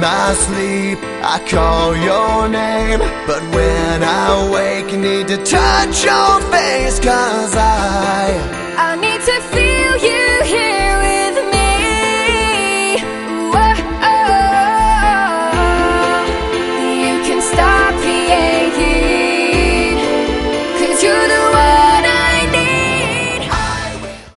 my sleep, I call your name, but when I wake, need to touch your face, 'cause I